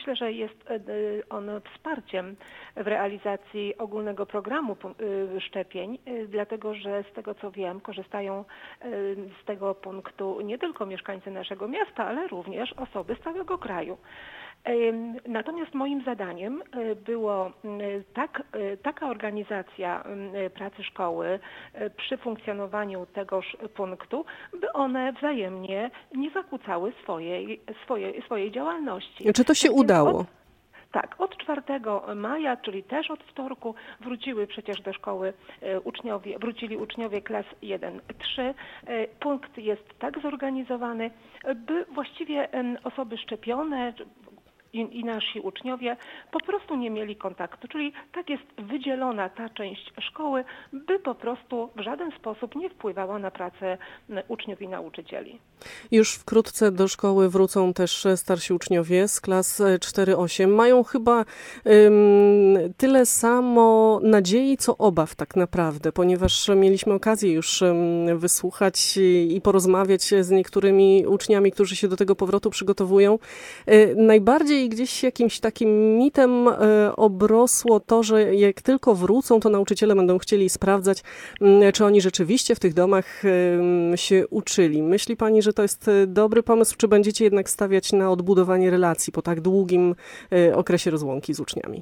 myślę, że jest on wsparciem w realizacji ogólnego programu szczepień, dlatego że z tego co wiem, korzystają z tego punktu nie tylko mieszkańcy naszego miasta, ale również osoby z całego kraju. Natomiast moim zadaniem było taka organizacja pracy szkoły przy funkcjonowaniu tegoż punktu, by one wzajemnie nie zakłócały swojej działalności. Czy to się udało? Tak, od 4 maja, czyli też od wtorku, wrócili przecież do szkoły uczniowie klas 1-3. Punkt jest tak zorganizowany, by właściwie osoby szczepione i nasi uczniowie po prostu nie mieli kontaktu. Czyli tak jest wydzielona ta część szkoły, by po prostu w żaden sposób nie wpływała na pracę uczniów i nauczycieli. Już wkrótce do szkoły wrócą też starsi uczniowie z klas 4-8. Mają chyba tyle samo nadziei, co obaw tak naprawdę, ponieważ mieliśmy okazję już wysłuchać i porozmawiać z niektórymi uczniami, którzy się do tego powrotu przygotowują. Najbardziej gdzieś jakimś takim mitem obrosło to, że jak tylko wrócą, to nauczyciele będą chcieli sprawdzać, czy oni rzeczywiście w tych domach się uczyli. Myśli pani, że to jest dobry pomysł, czy będziecie jednak stawiać na odbudowanie relacji po tak długim okresie rozłąki z uczniami?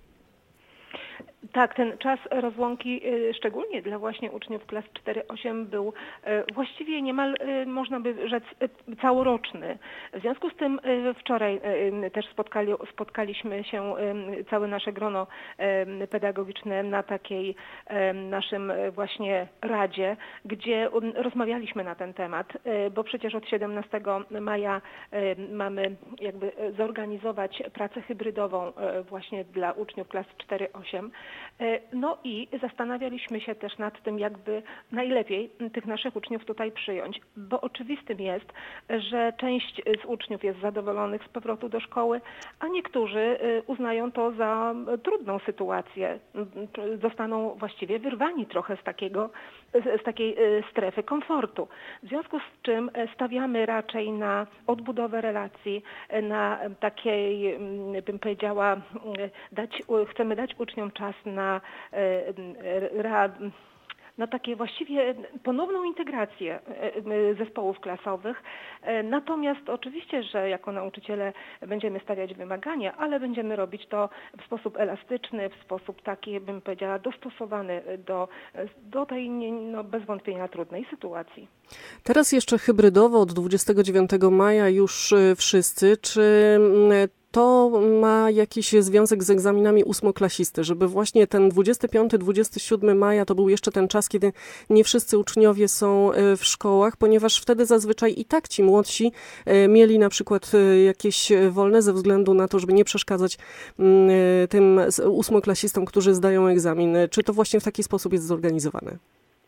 Tak, ten czas rozłąki, szczególnie dla właśnie uczniów klas 4-8 był właściwie niemal, można by rzec, całoroczny. W związku z tym wczoraj też spotkaliśmy się, całe nasze grono pedagogiczne na takiej naszym właśnie radzie, gdzie rozmawialiśmy na ten temat, bo przecież od 17 maja mamy jakby zorganizować pracę hybrydową właśnie dla uczniów klas 4-8. No i zastanawialiśmy się też nad tym, jakby najlepiej tych naszych uczniów tutaj przyjąć, bo oczywistym jest, że część z uczniów jest zadowolonych z powrotu do szkoły, a niektórzy uznają to za trudną sytuację. Zostaną właściwie wyrwani trochę z takiej strefy komfortu. W związku z czym stawiamy raczej na odbudowę relacji, na takiej, bym powiedziała, chcemy dać uczniom czas na takie właściwie ponowną integrację zespołów klasowych. Natomiast oczywiście, że jako nauczyciele będziemy stawiać wymagania, ale będziemy robić to w sposób elastyczny, w sposób taki, bym powiedziała, dostosowany do tej bez wątpienia trudnej sytuacji. Teraz jeszcze hybrydowo od 29 maja już wszyscy. Czy to ma jakiś związek z egzaminami ósmoklasisty, żeby właśnie ten 25-27 maja to był jeszcze ten czas, kiedy nie wszyscy uczniowie są w szkołach, ponieważ wtedy zazwyczaj i tak ci młodsi mieli na przykład jakieś wolne ze względu na to, żeby nie przeszkadzać tym ósmoklasistom, którzy zdają egzamin. Czy to właśnie w taki sposób jest zorganizowane?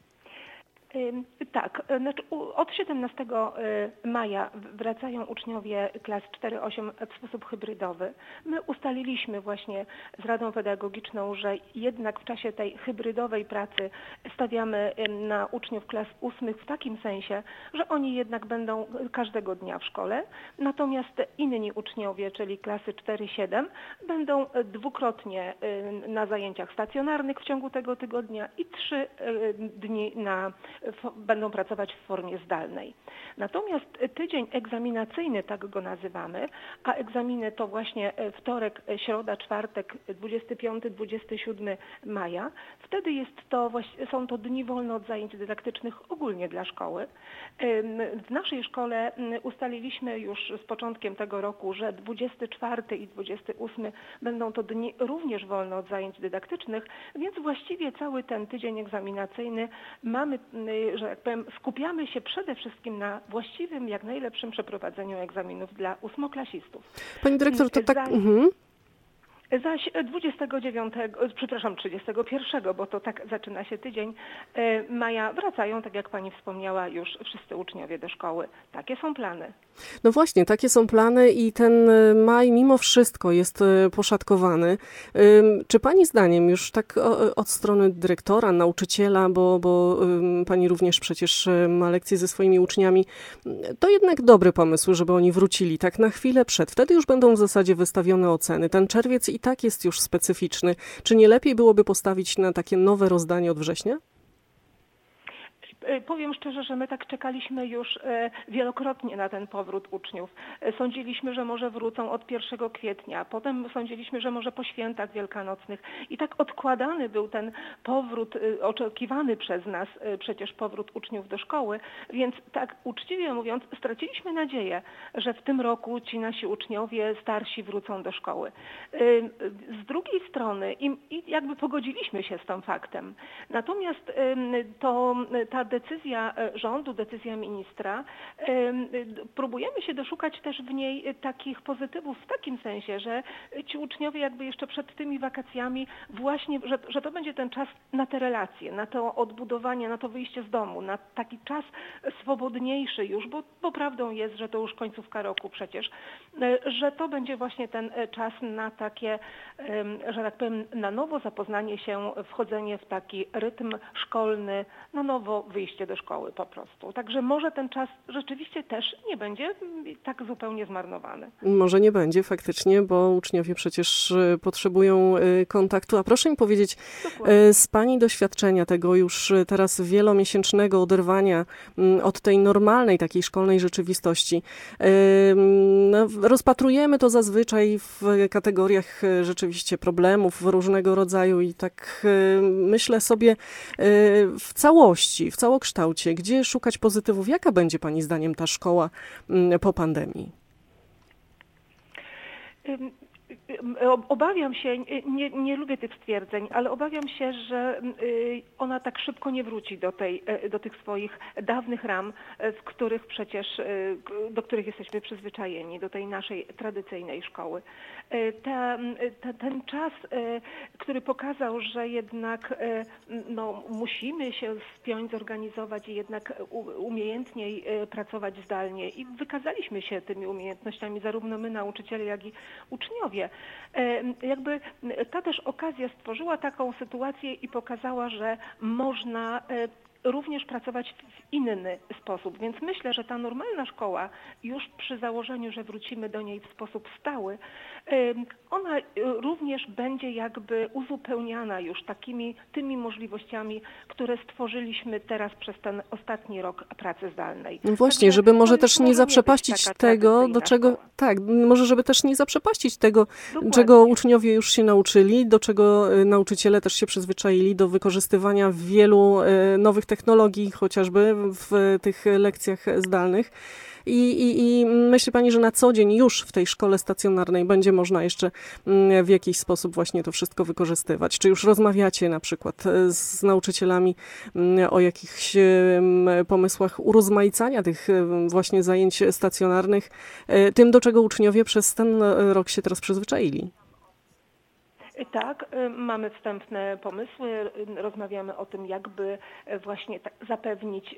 Tak, znaczy od 17 maja wracają uczniowie klas 4-8 w sposób hybrydowy. My ustaliliśmy właśnie z Radą Pedagogiczną, że jednak w czasie tej hybrydowej pracy stawiamy na uczniów klas 8 w takim sensie, że oni jednak będą każdego dnia w szkole, natomiast inni uczniowie, czyli klasy 4-7 będą dwukrotnie na zajęciach stacjonarnych w ciągu tego tygodnia i 3 dni będą pracować w formie zdalnej. Natomiast tydzień egzaminacyjny, tak go nazywamy, a egzaminy to właśnie wtorek, środa, czwartek, 25-27 maja. Wtedy są to dni wolne od zajęć dydaktycznych ogólnie dla szkoły. W naszej szkole ustaliliśmy już z początkiem tego roku, że 24 i 28 będą to dni również wolne od zajęć dydaktycznych, więc właściwie cały ten tydzień egzaminacyjny mamy, że jak powiem, skupiamy się przede wszystkim na właściwym, jak najlepszym przeprowadzeniu egzaminów dla ósmoklasistów. Pani dyrektor, to tak... Zaś 31, bo to tak zaczyna się tydzień maja, wracają, tak jak pani wspomniała, już wszyscy uczniowie do szkoły. Takie są plany. No właśnie, takie są plany i ten maj mimo wszystko jest poszatkowany. Czy pani zdaniem już tak od strony dyrektora, nauczyciela, bo pani również przecież ma lekcje ze swoimi uczniami, to jednak dobry pomysł, żeby oni wrócili tak na chwilę przed. Wtedy już będą w zasadzie wystawione oceny. Ten czerwiec i tak jest już specyficzny. Czy nie lepiej byłoby postawić na takie nowe rozdanie od września? Powiem szczerze, że my tak czekaliśmy już wielokrotnie na ten powrót uczniów. Sądziliśmy, że może wrócą od 1 kwietnia, potem sądziliśmy, że może po świętach wielkanocnych i tak odkładany był ten powrót, oczekiwany przez nas przecież powrót uczniów do szkoły, więc tak uczciwie mówiąc straciliśmy nadzieję, że w tym roku ci nasi uczniowie starsi wrócą do szkoły. Z drugiej strony i jakby pogodziliśmy się z tym faktem. Natomiast ta decyzja rządu, decyzja ministra, próbujemy się doszukać też w niej takich pozytywów w takim sensie, że ci uczniowie jakby jeszcze przed tymi wakacjami właśnie, że to będzie ten czas na te relacje, na to odbudowanie, na to wyjście z domu, na taki czas swobodniejszy już, bo prawdą jest, że to już końcówka roku przecież, że to będzie właśnie ten czas na takie, że tak powiem, na nowo zapoznanie się, wchodzenie w taki rytm szkolny, na nowo wyjście do szkoły po prostu. Także może ten czas rzeczywiście też nie będzie tak zupełnie zmarnowany. Może nie będzie faktycznie, bo uczniowie przecież potrzebują kontaktu. A proszę mi powiedzieć, z pani doświadczenia tego już teraz wielomiesięcznego oderwania od tej normalnej takiej szkolnej rzeczywistości, rozpatrujemy to zazwyczaj w kategoriach rzeczywiście problemów różnego rodzaju i tak myślę sobie w całości, w całokształcie, gdzie szukać pozytywów? Jaka będzie pani zdaniem ta szkoła po pandemii? Obawiam się, nie lubię tych stwierdzeń, ale obawiam się, że ona tak szybko nie wróci do tych swoich dawnych ram, do których jesteśmy przyzwyczajeni, do tej naszej tradycyjnej szkoły. Ten czas, który pokazał, że jednak musimy się spiąć, zorganizować i jednak umiejętniej pracować zdalnie i wykazaliśmy się tymi umiejętnościami, zarówno my nauczyciele, jak i uczniowie. Jakby ta też okazja stworzyła taką sytuację i pokazała, że można również pracować w inny sposób. Więc myślę, że ta normalna szkoła już przy założeniu, że wrócimy do niej w sposób stały, ona również będzie jakby uzupełniana już tymi możliwościami, które stworzyliśmy teraz przez ten ostatni rok pracy zdalnej. No właśnie, żeby może też nie zaprzepaścić tego, do czego, tak, może żeby też nie zaprzepaścić tego, dokładnie, czego uczniowie już się nauczyli, do czego nauczyciele też się przyzwyczaili, do wykorzystywania wielu nowych technologii, chociażby w tych lekcjach zdalnych. I myśli pani, że na co dzień już w tej szkole stacjonarnej będzie można jeszcze w jakiś sposób właśnie to wszystko wykorzystywać? Czy już rozmawiacie na przykład z nauczycielami o jakichś pomysłach urozmaicania tych właśnie zajęć stacjonarnych, tym, do czego uczniowie przez ten rok się teraz przyzwyczaili? Tak, mamy wstępne pomysły, rozmawiamy o tym, jakby właśnie zapewnić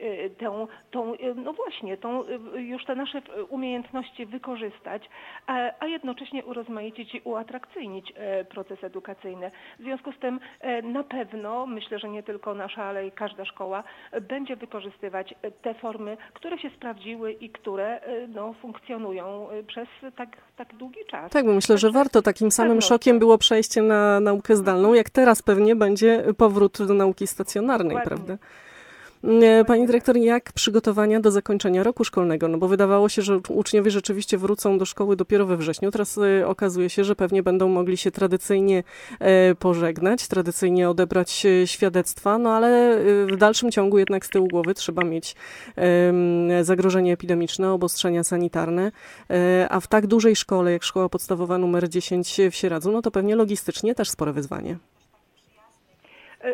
już te nasze umiejętności wykorzystać, a jednocześnie urozmaicić i uatrakcyjnić proces edukacyjny. W związku z tym na pewno, myślę, że nie tylko nasza, ale i każda szkoła będzie wykorzystywać te formy, które się sprawdziły i które funkcjonują przez tak długi czas. Tak, bo myślę, że warto. Takim samym szokiem było przejście na naukę zdalną, jak teraz pewnie będzie powrót do nauki stacjonarnej, dokładnie, prawda? Pani dyrektor, jak przygotowania do zakończenia roku szkolnego? No bo wydawało się, że uczniowie rzeczywiście wrócą do szkoły dopiero we wrześniu. Teraz okazuje się, że pewnie będą mogli się tradycyjnie pożegnać, tradycyjnie odebrać świadectwa, no ale w dalszym ciągu jednak z tyłu głowy trzeba mieć zagrożenie epidemiczne, obostrzenia sanitarne, a w tak dużej szkole, jak szkoła podstawowa numer 10 w Sieradzu, no to pewnie logistycznie też spore wyzwanie.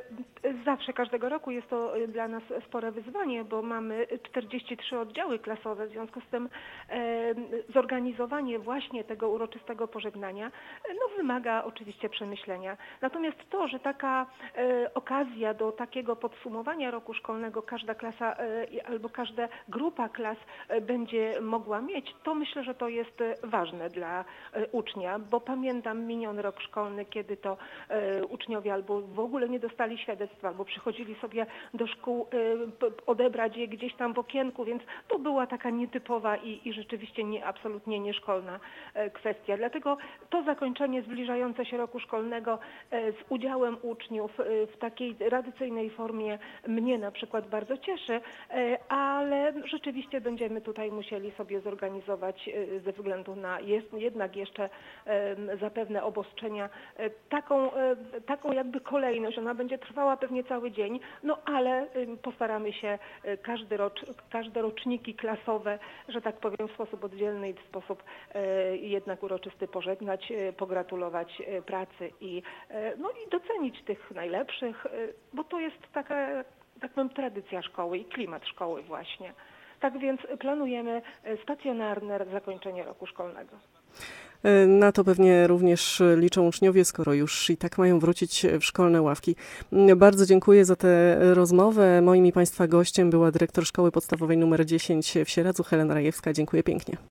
Zawsze, każdego roku jest to dla nas spore wyzwanie, bo mamy 43 oddziały klasowe, w związku z tym zorganizowanie właśnie tego uroczystego pożegnania wymaga oczywiście przemyślenia. Natomiast to, że taka okazja do takiego podsumowania roku szkolnego każda klasa albo każda grupa klas będzie mogła mieć, to myślę, że to jest ważne dla ucznia, bo pamiętam miniony rok szkolny, kiedy to uczniowie albo w ogóle nie dostali świadectwa, albo przychodzili sobie do szkół odebrać je gdzieś tam w okienku, więc to była taka nietypowa i rzeczywiście absolutnie nieszkolna kwestia. Dlatego to zakończenie zbliżające się roku szkolnego z udziałem uczniów w takiej tradycyjnej formie mnie na przykład bardzo cieszy, ale rzeczywiście będziemy tutaj musieli sobie zorganizować ze względu na jednak jeszcze zapewne obostrzenia taką jakby kolejność. Ona będzie trwała pewnie cały dzień, ale postaramy się każde roczniki klasowe, że tak powiem, w sposób oddzielny i w sposób jednak uroczysty pożegnać, pogratulować pracy i docenić tych najlepszych, bo to jest taka, tak powiem, tradycja szkoły i klimat szkoły właśnie. Tak więc planujemy stacjonarne zakończenie roku szkolnego. Na to pewnie również liczą uczniowie, skoro już i tak mają wrócić w szkolne ławki. Bardzo dziękuję za tę rozmowę. Moim i Państwa gościem była dyrektor Szkoły Podstawowej nr 10 w Sieradzu, Helena Rajewska. Dziękuję pięknie.